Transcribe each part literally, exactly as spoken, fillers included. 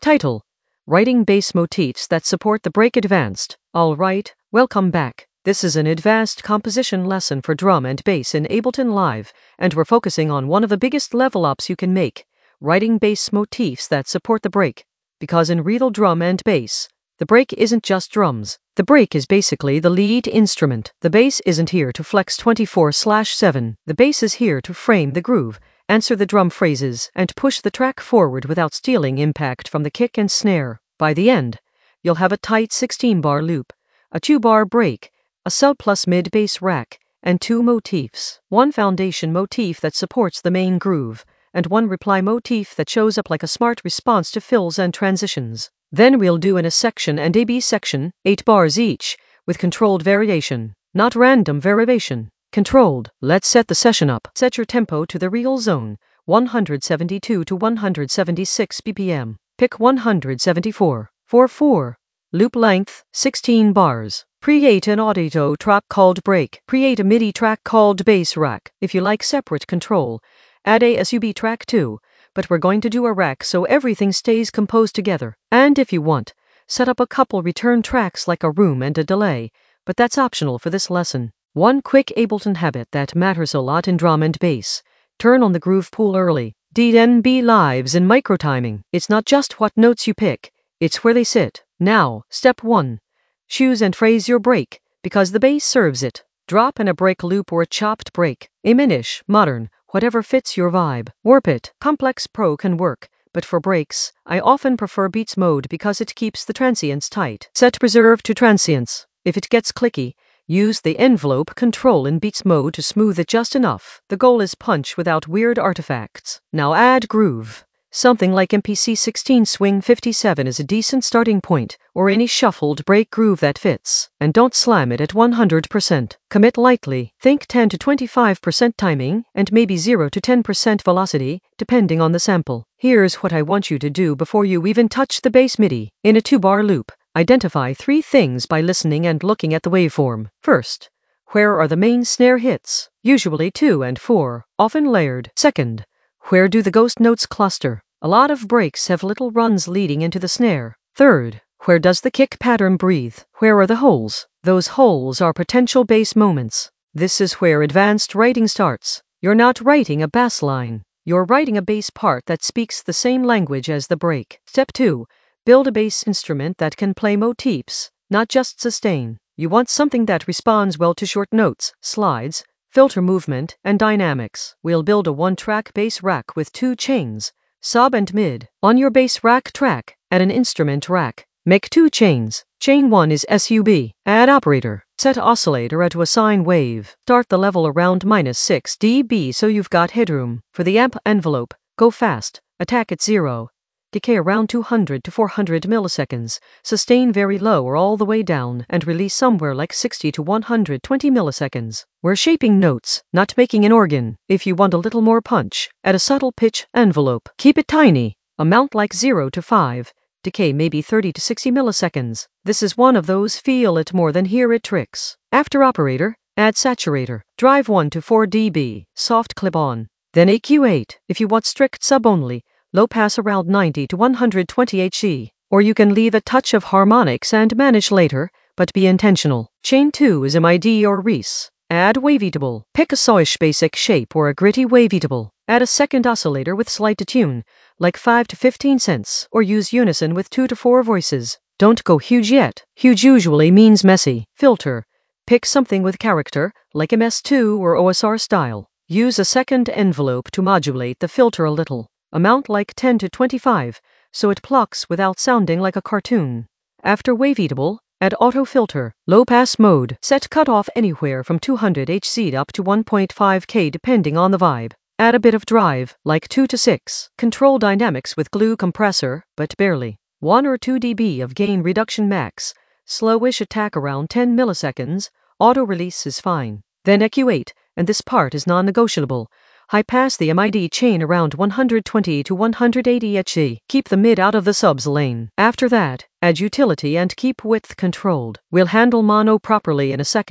Title: Writing Bass Motifs That Support the Break Advanced. Alright, welcome back. This is an advanced composition lesson for drum and bass in Ableton Live, and we're focusing on one of the biggest level ups you can make, writing bass motifs that support the break. Because in real drum and bass, the break isn't just drums. The break is basically the lead instrument. The bass isn't here to flex twenty-four seven. The bass is here to frame the groove, answer the drum phrases, and push the track forward without stealing impact from the kick and snare. By the end, you'll have a tight sixteen bar loop, a two bar break, a sub plus mid bass rack, and two motifs. One foundation motif that supports the main groove, and one reply motif that shows up like a smart response to fills and transitions. Then we'll do an A section and a B section, eight bars each, with controlled variation, not random variation. Controlled. Let's set the session up. Set your tempo to the real zone, one seventy-two to one seventy-six B P M. Pick one seventy-four. four four. Loop length, sixteen bars. Create an audio track called break. Create a MIDI track called bass rack. If you like separate control, add a sub track too, but we're going to do a rack so everything stays composed together. And if you want, set up a couple return tracks like a room and a delay, but that's optional for this lesson. One quick Ableton habit that matters a lot in drum and bass: turn on the groove pool early. D N B lives in microtiming. It's not just what notes you pick, it's where they sit. Now, step one. Choose and phrase your break, because the bass serves it. Drop in a break loop or a chopped break. Aminish, modern, whatever fits your vibe. Warp it. Complex Pro can work, but for breaks, I often prefer Beats mode because it keeps the transients tight. Set preserve to transients. If it gets clicky, use the envelope control in Beats mode to smooth it just enough. The goal is punch without weird artifacts. Now add groove. Something like M P C sixteen Swing fifty-seven is a decent starting point, or any shuffled break groove that fits. And don't slam it at one hundred percent. Commit lightly. Think ten to twenty-five percent timing, and maybe zero to ten percent velocity, depending on the sample. Here's what I want you to do before you even touch the bass MIDI. In a two bar loop, identify three things by listening and looking at the waveform. First, where are the main snare hits? Usually two and four, often layered. Second, where do the ghost notes cluster? A lot of breaks have little runs leading into the snare. Third, where does the kick pattern breathe? Where are the holes? Those holes are potential bass moments. This is where advanced writing starts. You're not writing a bass line. You're writing a bass part that speaks the same language as the break. Step two. Build a bass instrument that can play motifs, not just sustain. You want something that responds well to short notes, slides, filter movement, and dynamics. We'll build a one-track bass rack with two chains, sub and mid. On your bass rack track, add an instrument rack. Make two chains. Chain one is sub. Add operator. Set oscillator to a sine wave. Start the level around minus six decibels so you've got headroom. For the amp envelope, go fast. Attack at zero. Decay around two hundred to four hundred milliseconds, sustain very low or all the way down, and release somewhere like sixty to one hundred twenty milliseconds. We're shaping notes, not making an organ. If you want a little more punch, add a subtle pitch envelope. Keep it tiny, amount like zero to five, decay maybe thirty to sixty milliseconds. This is one of those feel it more than hear it tricks. After operator, add saturator. Drive one to four decibels, soft clip on. Then E Q eight, if you want strict sub only. Low pass around ninety to one hundred twenty hertz, or you can leave a touch of harmonics and manage later, but be intentional. Chain two is M I D or Reese. Add wavetable. Pick a sawish basic shape or a gritty wavetable. Add a second oscillator with slight detune, like five to fifteen cents, or use unison with two to four voices. Don't go huge yet. Huge usually means messy. Filter. Pick something with character, like M S two or O S R style. Use a second envelope to modulate the filter a little. Amount like ten to twenty-five, so it plucks without sounding like a cartoon. After wavetable, add auto filter. Low pass mode. Set cutoff anywhere from two hundred hertz up to one point five K depending on the vibe. Add a bit of drive, like two to six. Control dynamics with glue compressor, but barely. one or two decibels of gain reduction max. Slowish attack around ten milliseconds. Auto release is fine. Then E Q eight, and this part is non-negotiable. High pass the M I D chain around one hundred twenty to one hundred eighty hertz. Keep the mid out of the subs lane. After that, add utility and keep width controlled. We'll handle mono properly in a second.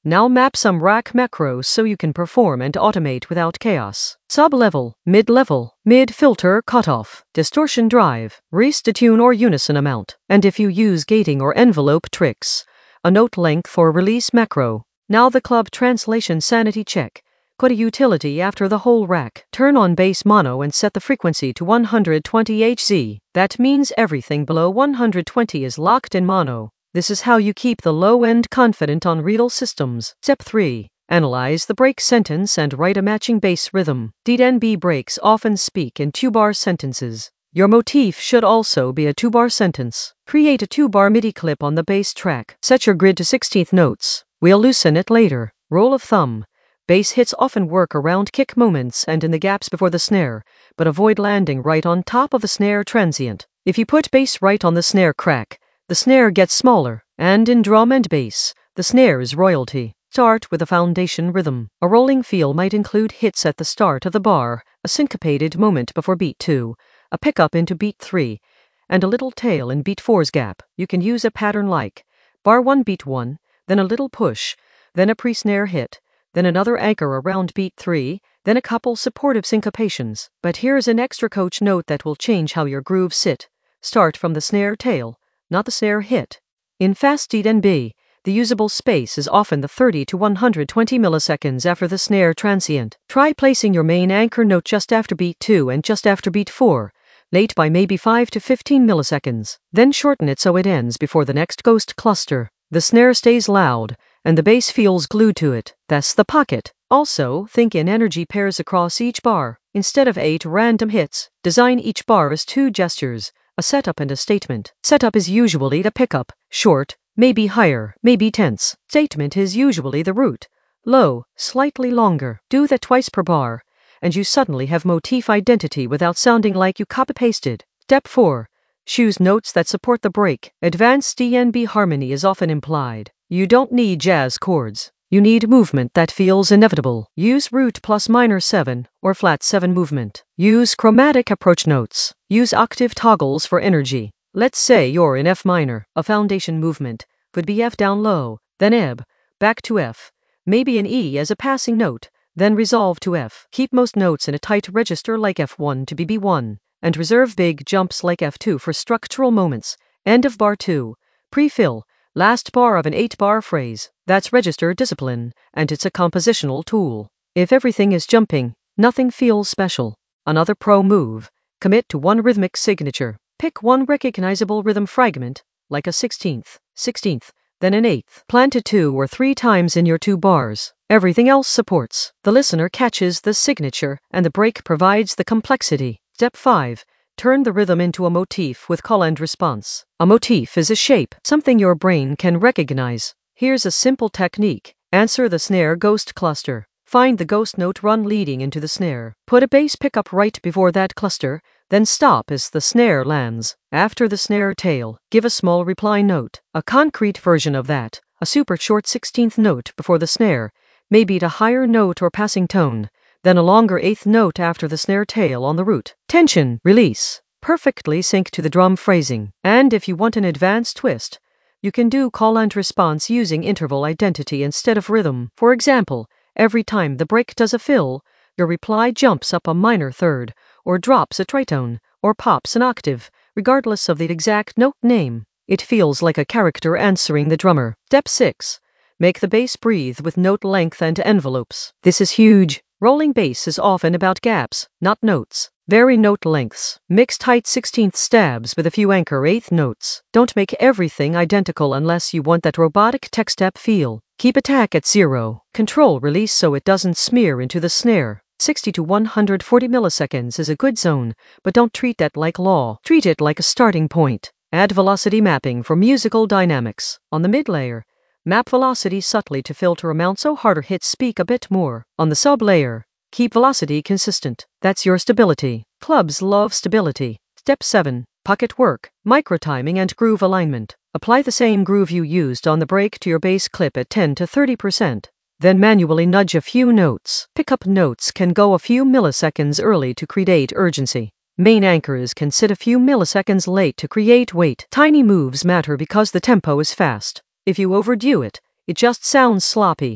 Now map some rack macros so you can perform and automate without chaos. Sub-level, mid-level, mid-filter cutoff, distortion drive, rest detune or unison amount, and if you use gating or envelope tricks, a note length or release macro. Now the club translation sanity check. Put a utility after the whole rack. Turn on bass mono and set the frequency to one hundred twenty hertz. That means everything below one hundred twenty is locked in mono. This is how you keep the low end confident on Riedel systems. Step three. Analyze the break sentence and write a matching bass rhythm. D N B breaks often speak in two-bar sentences. Your motif should also be a two-bar sentence. Create a two-bar MIDI clip on the bass track. Set your grid to sixteenth notes. We'll loosen it later. Rule of thumb. Bass hits often work around kick moments and in the gaps before the snare, but avoid landing right on top of the snare transient. If you put bass right on the snare crack, the snare gets smaller, and in drum and bass, the snare is royalty. Start with a foundation rhythm. A rolling feel might include hits at the start of the bar, a syncopated moment before beat two, a pickup into beat three, and a little tail in beat four's gap. You can use a pattern like bar one beat one, then a little push, then a pre-snare hit, then another anchor around beat three, then a couple supportive syncopations. But here's an extra coach note that will change how your grooves sit. Start from the snare tail, not the snare hit. In fast D N B, the usable space is often the thirty to one hundred twenty milliseconds after the snare transient. Try placing your main anchor note just after beat two and just after beat four, late by maybe five to fifteen milliseconds. Then shorten it so it ends before the next ghost cluster. The snare stays loud, and the bass feels glued to it. That's the pocket. Also, think in energy pairs across each bar. Instead of eight random hits, design each bar as two gestures, a setup and a statement. Setup is usually the pickup, short, maybe higher, maybe tense. Statement is usually the root, low, slightly longer. Do that twice per bar, and you suddenly have motif identity without sounding like you copy-pasted. Step four. Choose notes that support the break. Advanced D N B harmony is often implied. You don't need jazz chords. You need movement that feels inevitable. Use root plus minor seven or flat seven movement. Use chromatic approach notes. Use octave toggles for energy. Let's say you're in F minor. A foundation movement could be F down low, then ebb, back to F, maybe an E as a passing note, then resolve to F. Keep most notes in a tight register like F one to B one, and reserve big jumps like F two for structural moments. End of bar two. Pre-fill. Last bar of an eight-bar phrase. That's register discipline, and it's a compositional tool. If everything is jumping, nothing feels special. Another pro move. Commit to one rhythmic signature. Pick one recognizable rhythm fragment, like a sixteenth, sixteenth, then an eighth. Plant it two or three times in your two bars. Everything else supports. The listener catches the signature, and the break provides the complexity. Step five. Turn the rhythm into a motif with call and response. A motif is a shape, something your brain can recognize. Here's a simple technique. Answer the snare ghost cluster. Find the ghost note run leading into the snare. Put a bass pickup right before that cluster, then stop as the snare lands. After the snare tail, give a small reply note. A concrete version of that, a super short sixteenth note before the snare, maybe at a higher note or passing tone, then a longer eighth note after the snare tail on the root. Tension, release. Perfectly sync to the drum phrasing. And if you want an advanced twist, you can do call and response using interval identity instead of rhythm. For example, every time the break does a fill, your reply jumps up a minor third, or drops a tritone, or pops an octave, regardless of the exact note name. It feels like a character answering the drummer. Step six. Make the bass breathe with note length and envelopes. This is huge. Rolling bass is often about gaps, not notes. Vary note lengths. Mix tight sixteenth stabs with a few anchor eighth notes. Don't make everything identical unless you want that robotic tech step feel. Keep attack at zero. Control release so it doesn't smear into the snare. sixty to one hundred forty milliseconds is a good zone, but don't treat that like law. Treat it like a starting point. Add velocity mapping for musical dynamics. On the mid layer, map velocity subtly to filter amount so harder hits speak a bit more. On the sub layer, keep velocity consistent. That's your stability. Clubs love stability. Step seven. Pocket work, microtiming and groove alignment. Apply the same groove you used on the break to your bass clip at ten to thirty percent. Then manually nudge a few notes. Pickup notes can go a few milliseconds early to create urgency. Main anchors can sit a few milliseconds late to create weight. Tiny moves matter because the tempo is fast. If you overdo it, it just sounds sloppy.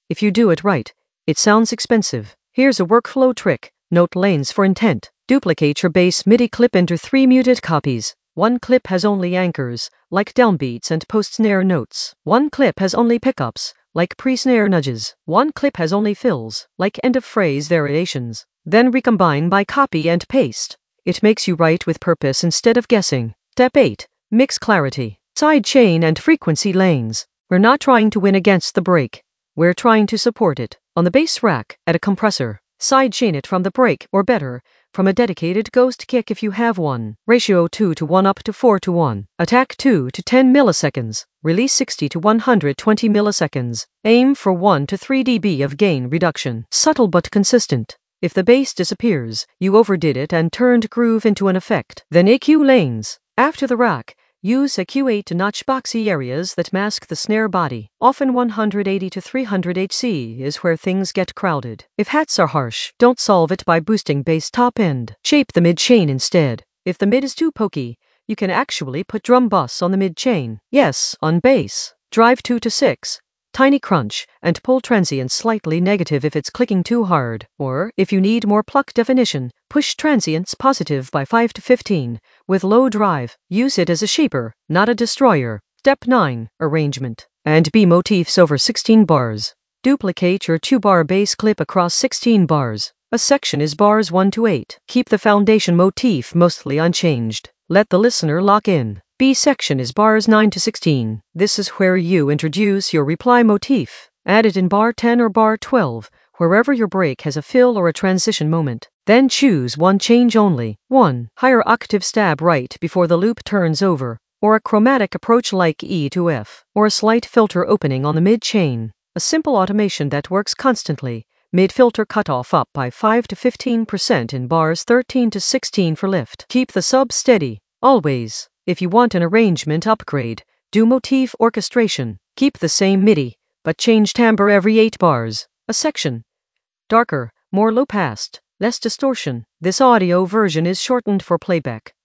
If you do it right, it sounds expensive. Here's a workflow trick. Note lanes for intent. Duplicate your bass MIDI clip into three muted copies. One clip has only anchors, like downbeats and post-snare notes. One clip has only pickups, like pre-snare nudges. One clip has only fills, like end-of-phrase variations. Then recombine by copy and paste. It makes you write with purpose instead of guessing. Step eight. Mix clarity. Sidechain and frequency lanes. We're not trying to win against the break. We're trying to support it. On the bass rack, at a compressor, sidechain it from the break, or better, from a dedicated ghost kick if you have one. Ratio two to one up to four to one. Attack two to ten milliseconds. Release sixty to one hundred twenty milliseconds. Aim for one to three decibels of gain reduction. Subtle but consistent. If the bass disappears, you overdid it and turned groove into an effect. Then E Q lanes. After the rack, use E Q eight to notch boxy areas that mask the snare body. Often one hundred eighty to three hundred hertz is where things get crowded. If hats are harsh, don't solve it by boosting bass top end. Shape the mid chain instead. If the mid is too pokey, you can actually put drum bus on the mid chain. Yes, on bass. Drive two to six. Tiny crunch, and pull transients slightly negative if it's clicking too hard. Or, if you need more pluck definition, push transients positive by five to fifteen. With low drive, use it as a shaper, not a destroyer. Step nine. Arrangement. And B motifs over sixteen bars. Duplicate your two-bar bass clip across sixteen bars. A section is bars one to eight. Keep the foundation motif mostly unchanged. Let the listener lock in. B section is bars nine to sixteen. This is where you introduce your reply motif. Add it in bar ten or bar twelve, wherever your break has a fill or a transition moment. Then choose one change only. one. Higher octave stab right before the loop turns over, or a chromatic approach like E to F, or a slight filter opening on the mid chain. A simple automation that works constantly. Mid filter cutoff up by five to fifteen percent in bars thirteen to sixteen for lift. Keep the sub steady, always. If you want an arrangement upgrade, do motif orchestration. Keep the same MIDI, but change timbre every eight bars. A section. Darker, more low-passed, less distortion. This audio version is shortened for playback.